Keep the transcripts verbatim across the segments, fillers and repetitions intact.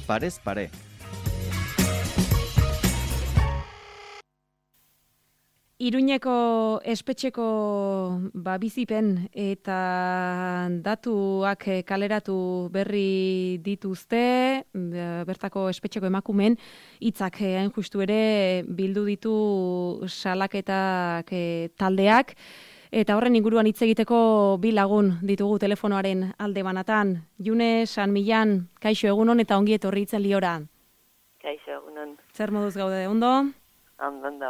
parez pare. Iruñeko espetxeko ba, bizipen eta datuak kaleratu berri dituzte, bertako espetxeko emakumen hitzak hain justu ere bildu ditu salaketak taldeak, eta horren inguruan hitz egiteko bi lagun ditugu telefonoaren alde banatan. June San Millan, kaixo egunon eta ongi etorri itzen liora. Kaixo egunon. Zer moduz gaude, ondo? Ondo, ondo.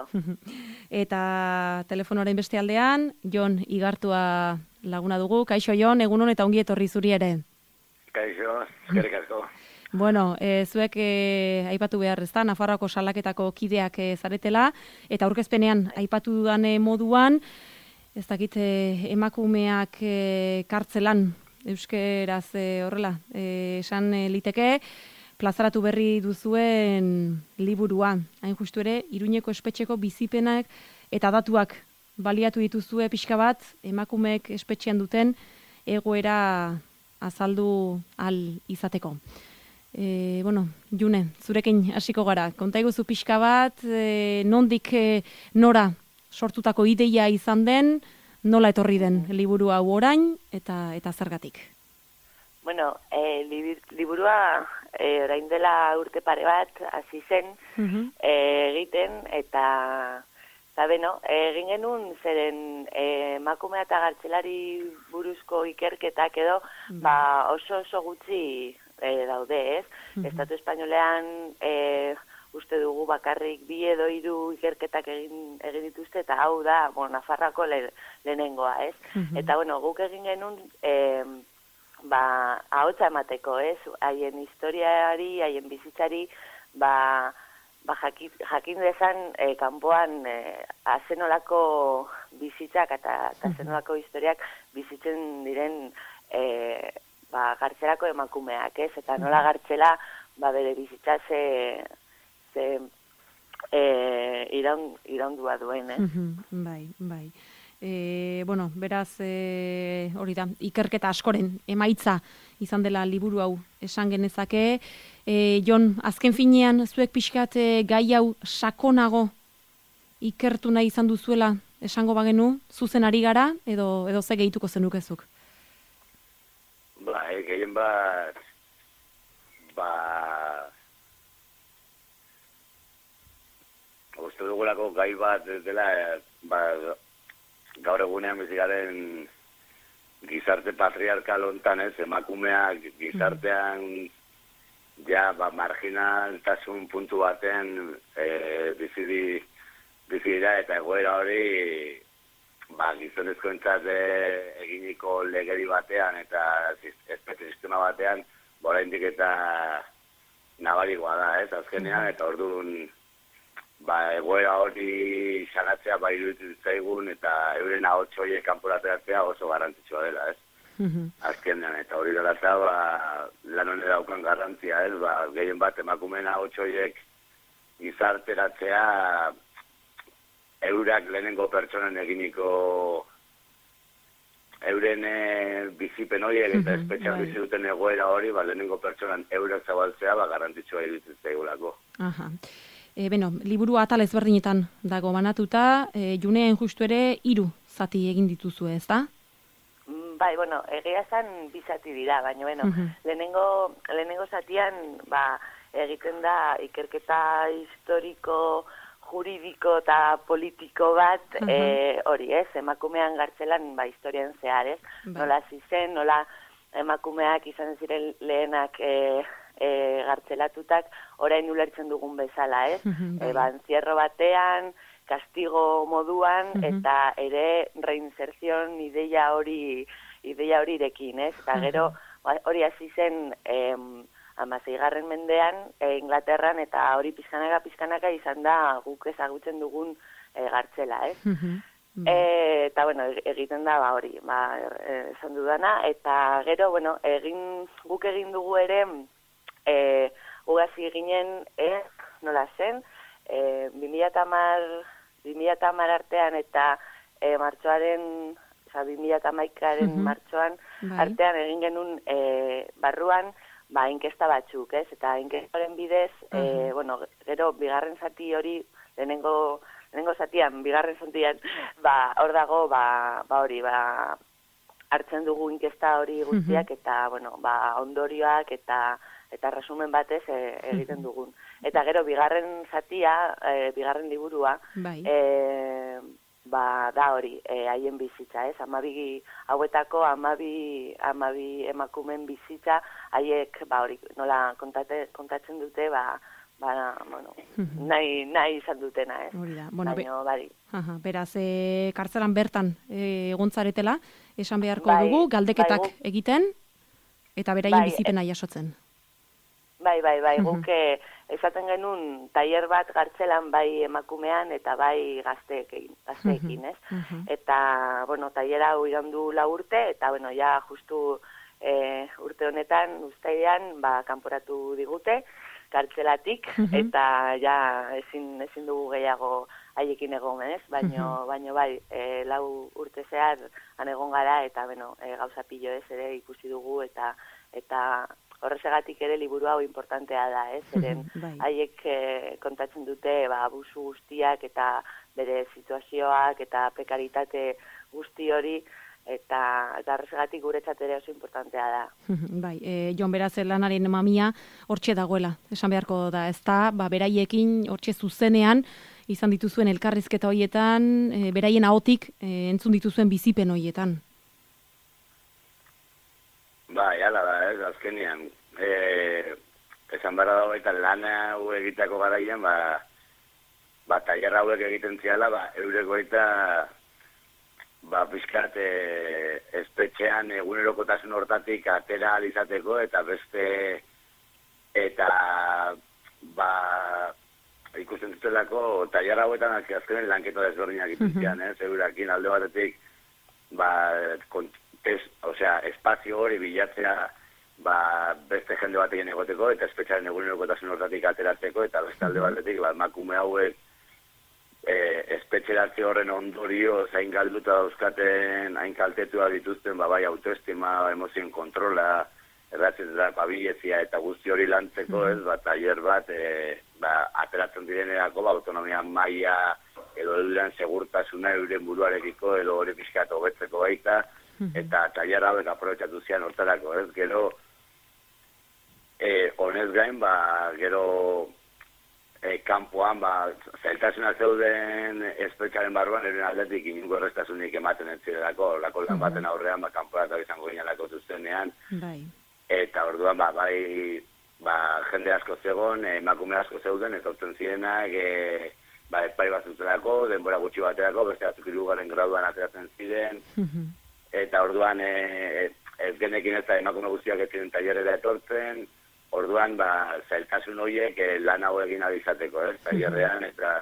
Eta telefonoaren beste aldean, Jon Igartua laguna dugu. Kaixo, Jon, egunon eta ongi etorri zuri ere. Kaixo, eskerrik asko. Bueno, e, zuek e, aipatu behar ez da, Nafarroako salaketako kideak e, zaretela, eta aurkezpenean aipatu dudan moduan, ez dakit e, emakumeak e, kartzelan, euskeraz e, horrela, e, esan e, liteke, plazaratu berri duzuen liburua. Hain justu ere, Iruñeko espetxeko bizipenak eta datuak baliatu dituzue pixka bat, emakumeek espetxean duten egoera azaldu al izateko. E, bueno, June, zurekin hasiko gara. Konta iguzu pixka bat, e, nondik e, nora sortutako ideia izan den, nola etorri den liburu hau orain eta eta zergatik? Bueno, e, liburua e, orain dela urte pare bat hasi zen uh-huh. e, egiten, eta eta beno, egin genuen zeren emakumea eta gartzelari buruzko ikerketak edo uh-huh. ba, oso oso gutxi e, daude, ez? Uh-huh. Estatu espainolean e, uste dugu bakarrik bi edo hiru ikerketak egin, egin dituzte, eta hau da, bueno, Nafarroako le, lehenengoa, ez? Uh-huh. Eta bueno, guk egin genuen e, ba, ahotsa emateko, ez, haien historiari, haien bizitzari, ba, ba jakin, jakin dezan e, kanpoan e, azenolako bizitzak eta azenolako historiak bizitzen diren e, ba, gartzelako emakumeak, ez, eta nola gartzela ba, bere bizitza ze, ze e, iraun, iraundua duen, ez? Bai, bai. E, bueno, beraz, e, hori da, ikerketa askoren emaitza izan dela liburu hau esan genezake. E, Jon, azken finean, zuek pixkat e, gai hau sakonago ikertu nahi izan duzuela esango bagenu, zuzen ari gara, edo, edo ze gehituko zenukezuk? Ba, e, gehien bat, ba, uste dugulako gai bat dela, ba, gaur egunean bizigaren gizarte patriarkal hontan, ez, emakumeak gizartean ja ba, marginaltasun puntu baten e, bizidi, bizidira, eta egoera hori ba, gizonezkoentzat eginiko legedi batean eta espetxe sistema batean oraindik eta nabarikoa da, ez, azkenean, eta orduan ba, egoera hori salatzea ba iruditzen zaigun, eta euren ahots horiek kanporateratzea oso garrantzitsua dela, ez? Uh-huh. Azkenean, eta hori dela eta ba, lan honen daukan garrantzia, ez? Ba, gehien bat emakumeen ahots horiek gizarteratzea eurak lehenengo pertsonen eginiko euren e, bizipen horiek eta espetxean bizi duten egoera hori, ba, lehenengo pertsonan eurak zabaltzea ba, garrantzitsua iruditzen zaigulako. Aha. E, beno, liburu atal ezberdinetan dago banatuta, e, Junean justu ere hiru zati egin dituzue, ez da? Bai, bueno, egia zan bi zati dira, baina, bueno, uh-huh. lehenengo, lehenengo zatian, ba, egiten da ikerketa historiko, juridiko eta politiko bat, uh-huh. e, hori, ez, emakumean gartzelan, ba, historian zehar, ez? Bai. Nola zizen, nola emakumeak izan ziren lehenak e, e, gartzelatutak, orain ulertzen dugun bezala, ez? Uh-huh. E, ba, encierro batean, kastigo moduan, uh-huh. eta ere reinserzion ideia hori ideia horirekin, ez? Eta gero, hori hasi zen em, hamaseigarren mendean, e, Inglaterran, eta hori pizkanaka pizkanaka izan da guk ezagutzen dugun e, gartzela, ez? Uh-huh. E, eta, bueno, egiten da, ba, hori, ba, esan dudana, eta gero, bueno, egin, guk egin dugu ere, e, ugasi ginen, ez, nola zen, e, bi mila hamar artean eta e, martxoaren, oza, bi mila hamaikaren uh-huh. martxoan, bai. Artean egin genuen e, barruan, ba, inkesta batzuk, ez? Eta inkestaren bidez, uh -huh. e, bueno, gero, bigarren zati hori, lehenengo, lehenengo zatian, bigarren zatian, ba, hor dago, ba, ba hori, ba, hartzen dugu inkesta hori guztiak, uh -huh. eta, bueno, ba, ondorioak eta eta resumen batez e, egiten dugun. Eta gero, bigarren zatia, e, bigarren liburua, bai. e, ba, da hori, e, haien bizitza, ez? Amabi hauetako, amabi, amabi emakumen bizitza, haiek, ba, hori, nola kontate, kontatzen dute, ba, ba, bueno, nahi, nahi izan dutena, ez? Bueno, Baina, bari. Aha, beraz, e, kartzelan bertan e, egontzaretela, esan beharko bai, dugu, galdeketak bai, egiten, eta beraien bai, bizipena jasotzen. Bai, bai, bai, guk uh-huh. esaten genuen tailer bat gartzelan bai emakumean eta bai gazteekin, gazteekin, ez? Uh-huh. Eta, bueno, tailer hau irandu lau urte, eta, bueno, ja, justu e, urte honetan, uztailean, ba, kanporatu digute, gartzelatik, uh-huh. eta ja, ezin, ezin dugu gehiago haiekin egon, ez? Baino, uh-huh. baino bai, e, lau urte zehar han egon gara, eta, bueno, e, gauza pillo ez ere ikusi dugu, eta, eta, horrezegatik ere liburu hau importantea da, ez? Zeren haiek eh, kontatzen dute ba, abusu guztiak eta bere situazioak eta prekaritate guzti hori, eta horrezegatik guretzat ere oso importantea da. Bai, e, Jon, beraz lanaren mamia hortxe dagoela, esan beharko da, ez da, ba, beraiekin hortxe zuzenean, izan dituzuen elkarrizketa horietan, e, beraien ahotik e, entzun dituzuen bizipen horietan. Bai, ala da, ez, azkenian, e, esan barra dago eta lana hau egiteko garaian, ba, ba, tailer hauek egiten ziala, ba, eureko eta, ba, pizkat, e, espetxean egunerokotasun hortatik atera alizateko, eta beste, eta, ba, ikusten zutelako, tailer hauetan azkenen lanketa desberdinak ikustian, ez, eurakin alde batetik, ba, kont, Ez, osea, espazio hori bilatzea ba, beste jende batekin egoteko eta espetxaren egunerokotasun hortatik ateratzeko eta beste alde batetik ba, emakume hauek e, espetxeratze horren ondorio zain galduta dauzkaten hain kaltetua dituzten ba, bai autoestima, emozioen kontrola, erratzetan pabilezia eta guzti hori lantzeko ez, ba, tailer bat e, ba, ateratzen direnerako ba, autonomia maila edo euren segurtasuna euren buruarekiko edo hori pixkat hobetzeko baita, eta tailer hauek aprobetxatu zian hortarako, ez? Gero, eh, honez gain, ba, gero eh, kanpoan, ba, zailtasuna zeuden espetxaren barruan, eren aldetik inungo errestasunik ematen ez zirelako, lako lan baten aurrean, ba, kanporatu izango ginalako zuzenean, bai. Eta orduan, ba, bai, ba, jende asko zegoen, emakume asko zeuden, ez hortzen zirenak, e, ba, epai bat zutelako, denbora gutxi baterako, beste batzuk hirugarren graduan ateratzen ziren, eta orduan e, ez genekin ez da emakume guztiak ez ziren tailerera etortzen, orduan ba, zailtasun horiek e, lan hau egin abizateko, ez, tailerrean, eta...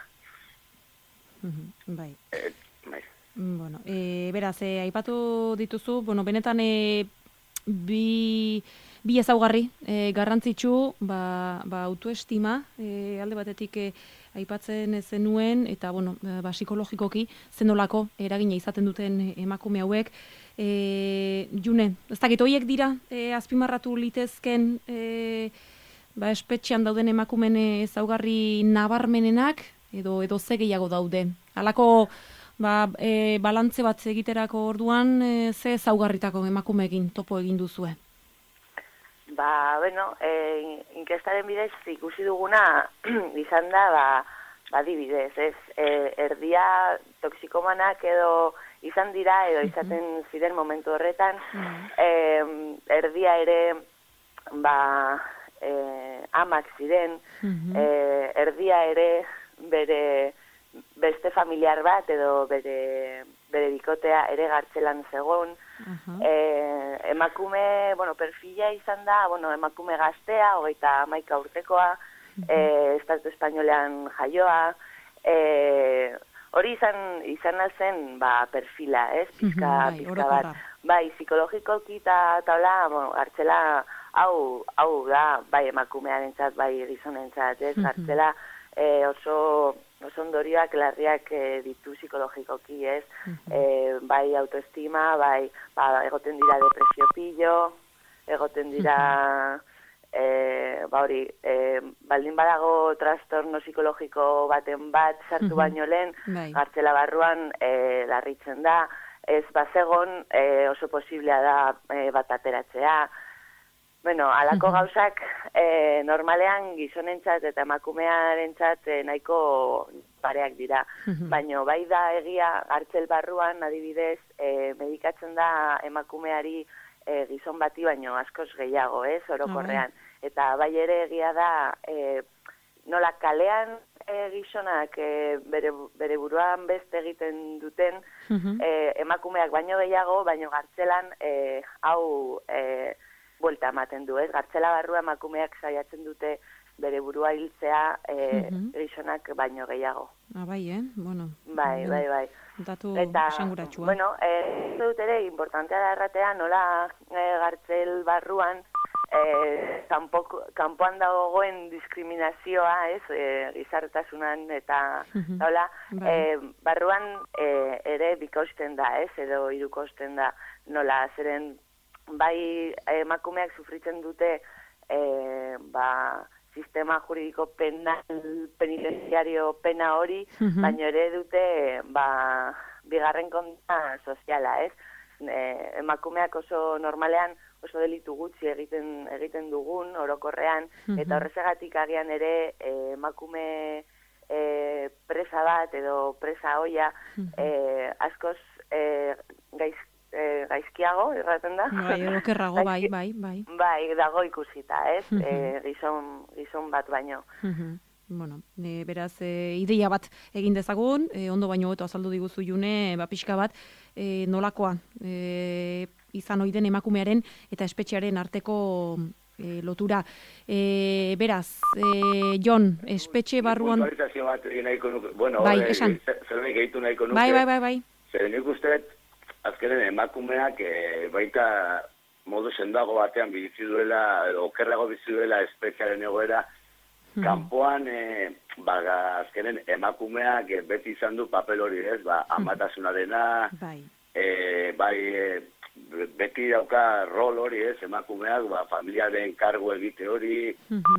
Bai. E, bai. Bueno, e, beraz, e, aipatu dituzu, bueno, benetan e, bi, bi ezaugarri e, garrantzitsu, ba, ba, autoestima, e, alde batetik e, aipatzen zenuen, eta, bueno, ba, psikologikoki zenolako eragina izaten duten emakume hauek. E, June, ez dakit, horiek dira e, azpimarratu litezken e, ba, espetxean dauden emakumen ezaugarri nabarmenenak, edo, edo ze gehiago daude. Halako ba, e, balantze bat egiterako orduan, e, ze ezaugarritako emakumeekin topo egin duzue? Ba, bueno, e, inkestaren bidez ikusi duguna izan da, ba, ba dibidez, ez, e, erdia toksikomanak edo izan dira, edo izaten ziren momentu horretan, e, erdia ere, ba, e, amak ziren, e, erdia ere bere beste familiar bat, edo bere, bere bikotea ere gartzelan zegoen, Uh-huh. Eh, emakume, bueno, perfila izan da, bueno, emakume gaztea, hogeita hamaika urtekoa, uh-huh. eh, Estatu Espainolean jaioa, eh, hori izan, izan alzen, ba, perfila, ez, pizka, uh-huh, pizka bat, bai, psikologikoki eta taula, bueno, hartzela, hau, hau da, bai, emakumearentzat, bai, gizonentzat, ez, uh-huh. hartzela, eh, oso... oso ondorioak larriak e, ditu psikologikoki, ez? Uh-huh. E, bai autoestima, bai ba, egoten dira depresio pillo, egoten dira uh-huh. e, ba hori, e, baldin badago trastorno psikologiko baten bat sartu baino lehen, bai. Gartzela barruan e, larritzen da, ez bazegon e, oso posiblea da e, bat ateratzea. Bueno, alako gauzak e, normalean gizonentzat eta emakumearentzat e, nahiko pareak dira. Baina bai da egia gartzel barruan adibidez e, medikatzen da emakumeari e, gizon bati baino askoz gehiago, ez, orokorrean. Eta bai ere egia da e, nola kalean e, gizonak e, bere, bere buruan beste egiten duten e, emakumeak baino gehiago, baino gartzelan e, hau e, buelta ematen du, ez? Gartzela barrua emakumeak saiatzen dute bere burua hiltzea e, gizonak baino gehiago. Ah, bai, eh? Bueno. Bai, bai, bai. Datu eta, esanguratsua. Bueno, e, dut ere, importantea da erratea, nola e, gartzel barruan e, kanpo, kanpoan dagoen diskriminazioa, ez? E, gizartasunan eta Mhm. nola, Bai. e, barruan e, ere bikosten da, ez? Edo hirukosten da, nola, zeren bai emakumeak sufritzen dute e, ba, sistema juridiko penal penitenziario pena hori, Mhm. baina ere dute ba, bigarren konta soziala, ez? E, emakumeak oso normalean oso delitu gutxi egiten egiten dugun orokorrean, Mhm. eta horrezagatik agian ere e, emakume e, presa bat edo presa hoia e, askoz e, gaiz E, gaizkiago, erraten da. Bai, okerrago, bai, bai, bai. Bai, dago ikusita, ez? Mhm. e, gizon, gizon bat baino. Mhm. Bueno, e, beraz, e, ideia bat egin dezagun, e, ondo baino hobeto azaldu diguzu June, ba, pixka bat, e, nolakoa e, izan ohi den emakumearen eta espetxearen arteko e, lotura. E, beraz, e, Jon, espetxe barruan... Puntualizazio bat egin nahiko nuke. Bueno, Bai, e, esan. zerbait gehitu nahiko nuke. Bai, bai, bai, bai. Zer nik uste, azkenen emakumeak e, baita modu sendago batean bizi duela, edo okerrago bizi duela espetxearen egoera, kanpoan e, ba, azkenen emakumeak e, beti izan du papel hori, ez? Ba, amatasunarena, Bai. e, bai e, beti dauka rol hori, ez? Emakumeak, ba, familiaren kargu egite hori,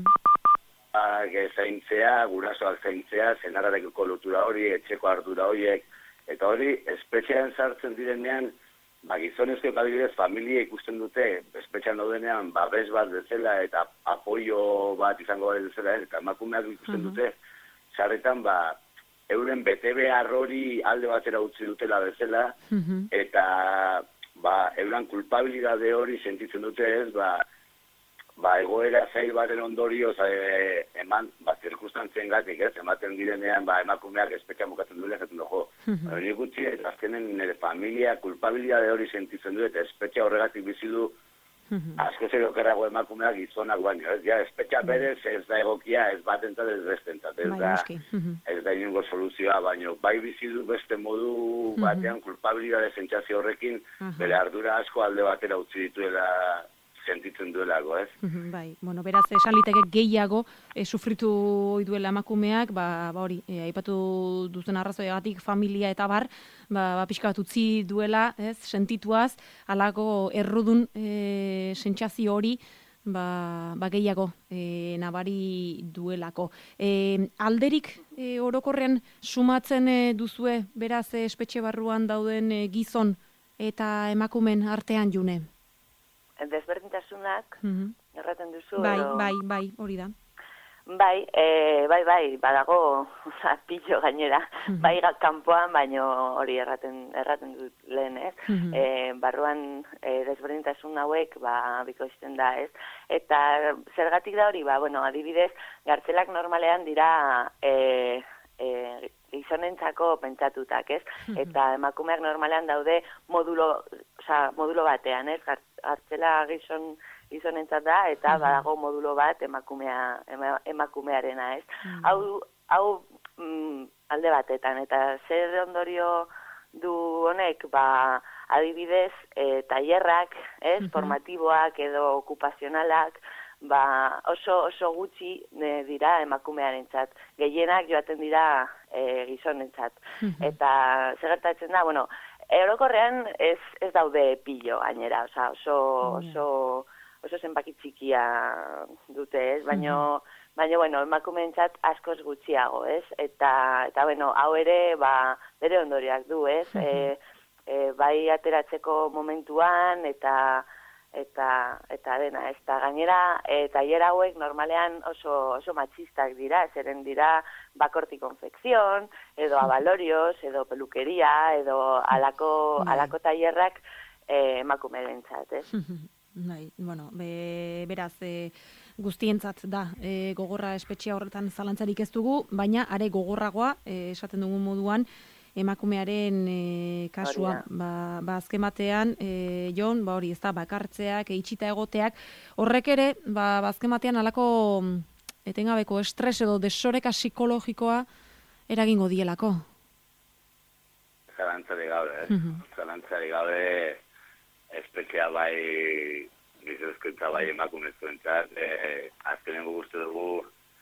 ba, e, zaintzea, gurasoak zaintzea, senarrarekiko lotura hori, etxeko ardura horiek, eta hori, espetxean sartzen direnean, ba, gizonezkoek adibidez, familia ikusten dute, espetxean daudenean, babes bat bezala, eta apoio bat izango bat bezala, eta emakumeak ikusten dute, sarretan, ba, euren bete behar hori alde batera utzi dutela bezala, eta, ba, euren kulpabilidade hori sentitzen dute ez, ba, ba, egoera zail baten ondorioz e, eman, ba, zirkustantzien gatik, ez, ematen direnean, ba, emakumeak espetxean bukatzen duela, zaten dugu. Baina nik utzi, eta azkenen nire familia kulpabilidade hori sentitzen du, eta espetxea horregatik bizi du, asko zer okerrago emakumeak gizonak baino, ez, ja, espetxea berez ez da egokia, ez batentzat, ez bestentzat, ez da, ez da inungo soluzioa, baino, bai bizi du beste modu batean kulpabilidade sentsazio horrekin, bere ardura asko alde batera utzi dituela sentitzen duelako, ez? Bai, bueno, beraz, esan liteke gehiago e, sufritu ohi duela emakumeak, ba, ba hori, e, aipatu duzen arrazoiagatik familia eta bar, ba, ba pixka bat utzi duela, ez, sentituaz, halako errudun e, sentsazio hori, ba, ba gehiago e, nabari duelako. E, alderik e, orokorrean sumatzen e, duzue, beraz, e, espetxe barruan dauden e, gizon eta emakumen artean June? Desberdintasunak, Mhm. erraten duzu, Bai, edo... bai, bai, hori da. Bai, e, bai, bai, badago, oza, pillo gainera, bai kanpoan, baino hori erraten, erraten dut lehen, ez? E, barruan e, desberdintasun hauek, ba, bikoizten da, ez? Eta zergatik da hori, ba, bueno, adibidez, gartzelak normalean dira e, e, gizonentzako pentsatutak, ez? Eta emakumeak normalean daude modulo, oza, modulo batean, ez? Gartzela gizon gizonentzat da, eta badago modulo bat emakumea, ema, emakumearena, ez? Mm. Hau, hau mm, alde batetan, eta zer ondorio du honek, ba, adibidez, e, tailerrak, ez? Mm-hmm. Formatiboak edo okupazionalak, ba, oso, oso gutxi e, dira emakumearentzat. Gehienak joaten dira e, gizonentzat. Mm-hmm. Eta zer gertatzen da, bueno, orokorrean ez, ez daude pillo gainera, oza, oso, oso oso zenbaki txikia dute, ez? Baina, baina, bueno, emakumeentzat askoz gutxiago, ez? Eta, eta bueno, hau ere, ba, bere ondoriak du, ez? E, e, bai ateratzeko momentuan, eta eta eta dena, ez da gainera, e, tailer hauek normalean oso, oso matxistak dira, zeren dira bakorti konfekzion, edo abalorios, edo pelukeria, edo alako, alako tailerrak e, emakumeentzat, ez? Bai, bueno, be, beraz, e, guztientzat da, e, gogorra espetxea horretan zalantzarik ez dugu, baina are gogorragoa, e, esaten dugun moduan, emakumearen e, kasua, ba, ba azken batean, e, Jon, ba hori, ez da, bakartzeak, eitxita egoteak, horrek ere, ba, ba azken batean alako etengabeko estres edo desoreka psikologikoa eragingo dielako. Zalantzari gabe, eh? Zalantzari gabe, espetxea bai, gizozkoentza bai emakumezkoentzat, e, azkenengo guzti dugu,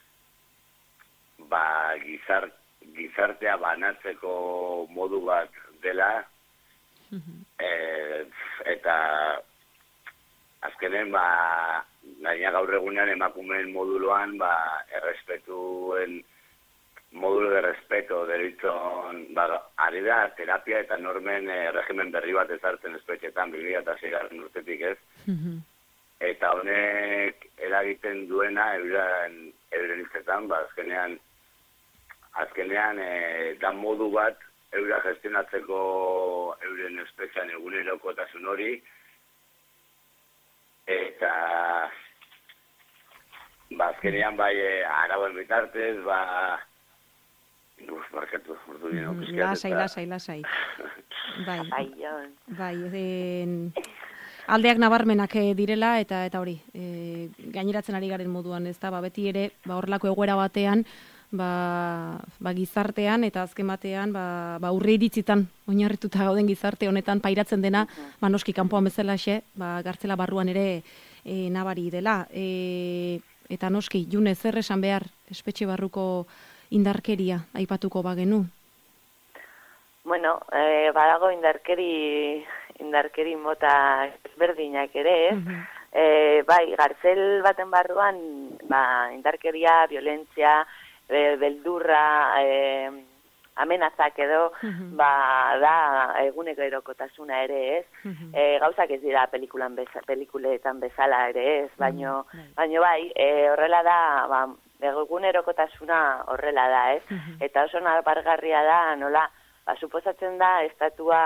ba, gizart, gizartea banatzeko modu bat dela, e, eta azkenen, ba, gaina gaur egunean emakumeen moduloan, ba, errespetuen, modulo de respeto deritzon, ba, ari da, terapia eta normen e, regimen berri bat ezartzen espetxetan, bi mila seigarren urtetik ez, eta honek eragiten duena euren, euren iztetan, ba, azkenean, azkenean e, da modu bat eura gestionatzeko euren espetxean egunerokotasun hori, eta ba, azkenean bai e, arauen bitartez, ba, uf, barkatu, urdu dino, pizkiat. Lasai, lasai, lasai. Bai, bai, Jon. Bai, en, aldeak nabarmenak direla, eta eta hori, e, gaineratzen ari garen moduan, ez da, ba, beti ere, ba, horrelako egoera batean, ba, ba gizartean eta azken batean ba, ba urre iritzitan oinarrituta gauden gizarte honetan pairatzen dena, ba noski kanpoan bezalaxe, ba gartzela barruan ere e, nabari dela. E, eta noski, June, zer esan behar espetxe barruko indarkeria aipatuko bagenu? Bueno, eh, badago indarkeri, indarkeri mota ezberdinak ere, ez? Uh-huh. E, bai, gartzel baten barruan, ba, indarkeria, violentzia, e, beldurra, e, amenazak edo, uh-huh. ba, da eguneko erokotasuna ere ez. Uh-huh. E, gauzak ez dira pelikulan beza, pelikuletan bezala ere ez, baino, uh-huh. baino bai, e, horrela da, ba, egunerokotasuna horrela da ez. Uh-huh. Eta oso nabargarria da, nola, ba, suposatzen da, estatua...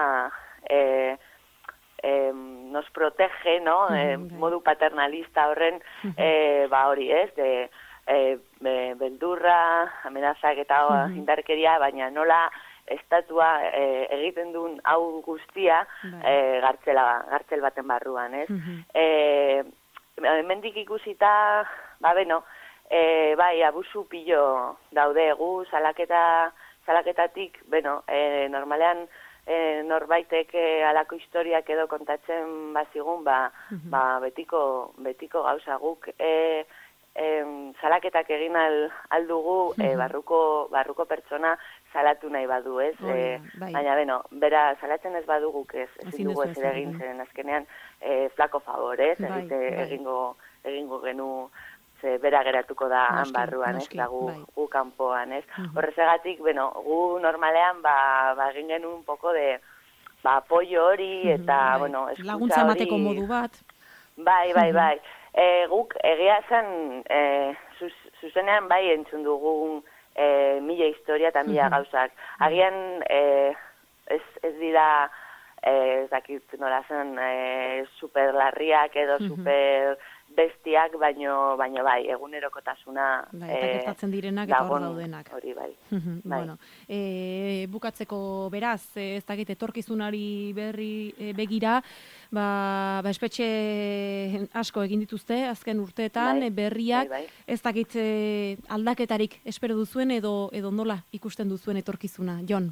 E, Eh, nos protege, no? Eh, modu paternalista horren, eh, ba hori, ez? De, eh, be, beldurra, amenazak eta uh-huh. indarkeria, baina nola estatua eh, egiten duen hau guztia eh, gartzela, gartzel baten barruan, ez? Uh-huh. Eh, hemendik ikusita, ba beno, eh, bai, abusu pilo daude egu, salaketa, salaketatik, beno, eh, normalean, E, norbaitek e, alako historiak edo kontatzen bazigun, ba, uh-huh. ba betiko, betiko gauza guk e, e, salaketak egin al, aldugu uh-huh. e, barruko, barruko pertsona salatu nahi badu, ez? Oh, e, bai. Baina, beno, bera salatzen ez baduguk ez, ezin dugu ez ere egin zen, azkenean e, flako favor, ez? Bai, Egite, bai. Egingo, egingo genu... Ze bera geratuko da han barruan, ez, da gu, bai. gu kanpoan, ez. Uh-huh. Horrezegatik, bueno, gu normalean, ba, ba egin genuen un poco de, ba, apoio hori, eta, uh-huh, bueno, eskutza hori. Laguntza emateko modu bat. Bai, bai, bai. Uh-huh. E, guk egia zen, e, zuz, zuzenean bai entzun dugun e, mila historia eta mila uh-huh. gauzak. Agian, e, ez, ez dira, e, ez dakit nola zen, e, superlarriak edo uh-huh. super... bestiak, baino, baino bai, egunerokotasuna bai, eta gertatzen direnak eta hor daudenak. Hori bai. bai. Bueno, e, bukatzeko beraz, ez dakit etorkizunari berri e, begira, ba, ba espetxe asko egin dituzte azken urteetan, bai, berriak, bai, bai. Ez dakit e, aldaketarik espero duzuen edo edo nola ikusten duzuen etorkizuna, Jon?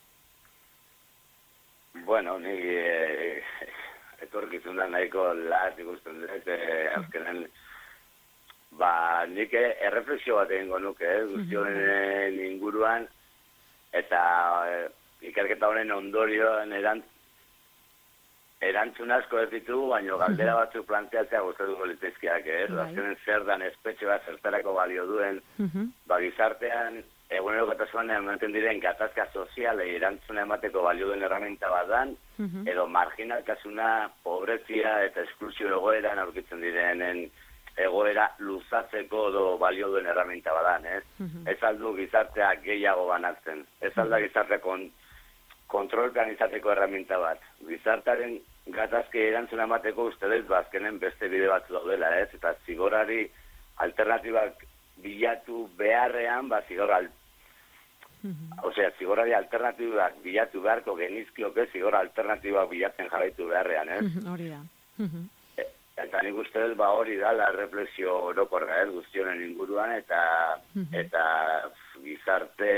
Bueno, ni e, etorkizun da nahiko lat ikusten dut, e, azkenen, ba, nik erreflexio bat egingo nuke, eh, guztionen inguruan, eta e, ikerketa honen ondorioan erant, erantzun asko ez ditugu, baina galdera batzuk planteatzea gustatuko litezkeak, eh? Azkenen zer dan espetxe bat zertarako balio duen, ba gizartean, egunerokotasunean ematen diren gatazka sozialei erantzuna emateko balio duen herramienta bat dan, edo marginaltasuna, pobrezia eta esklusio egoeran aurkitzen direnen egoera luzatzeko edo balio duen herramienta badan, ez? Ez aldu gizartea gehiago banatzen, ez alda gizartea kon, kontrolpean izateko herramienta bat. Gizartaren gatazke erantzuna emateko uste dut bazkenen beste bide batzu daudela, ez? Eta zigorari alternatibak bilatu beharrean, ba zigor al... Osea, zigorari alternatibak bilatu beharko genizkioke zigor alternatibak bilatzen jarraitu beharrean, ez? Hori da. Eta nik uste dut, ba hori da, la reflexio orokorra, ez? Guztionen inguruan, eta, eta gizarte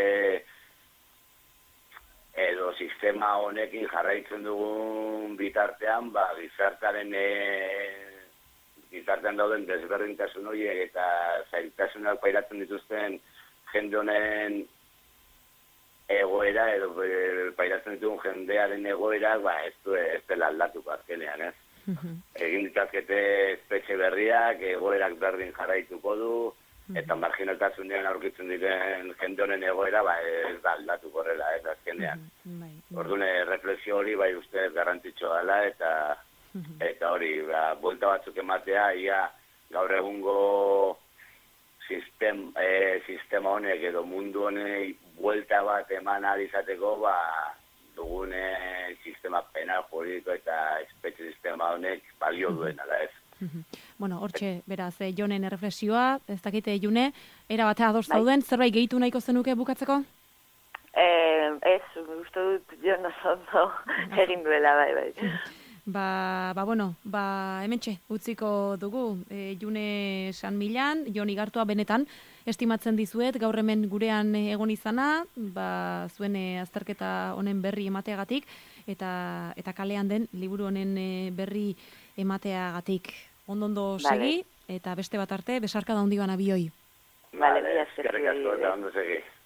edo sistema honekin jarraitzen dugun bitartean, ba, gizartaren e, gizartean dauden desberdintasun horiek eta zailtasunak pairatzen dituzten jende honen egoera edo e, pairatzen ditugun jendearen egoera, ba, ez du ez dela aldatuko azkenean, ez? Egin ditazkete espetxe berriak, egoerak berdin jarraituko du, eta marginaltasunean aurkitzen diren jende honen egoera, ba, ez da aldatu korrela, ez azkenean. Orduan, reflexio hori, bai uste garrantzitsua dela, eta eta hori, ba, buelta batzuk ematea, ia gaur egungo sistem, e, sistema honek edo mundu honek buelta bat eman alizateko, ba, dugune sistema penal juridiko eta espetxe sistema honek balio duen, ala ez. Bueno, hortxe, beraz, eh, Jonen erreflexioa, ez dakite, June, era batea ados zauden, zerbait gehitu nahiko zenuke bukatzeko? Eh, ez, uste dut Jon oso ondo egin duela, bai, bai. Ba, ba, bueno, ba, hementxe, utziko dugu, e, June San Milan, Jon Igartua benetan, estimatzen dizuet, gaur hemen gurean egon izana, ba, zuen e, azterketa honen berri emateagatik, eta, eta kalean den liburu honen e, berri emateagatik. Ondo-ondo segi, eta beste bat arte, besarka da handi bana bioi. Vale, mila eskerrik asko eta ondo segi.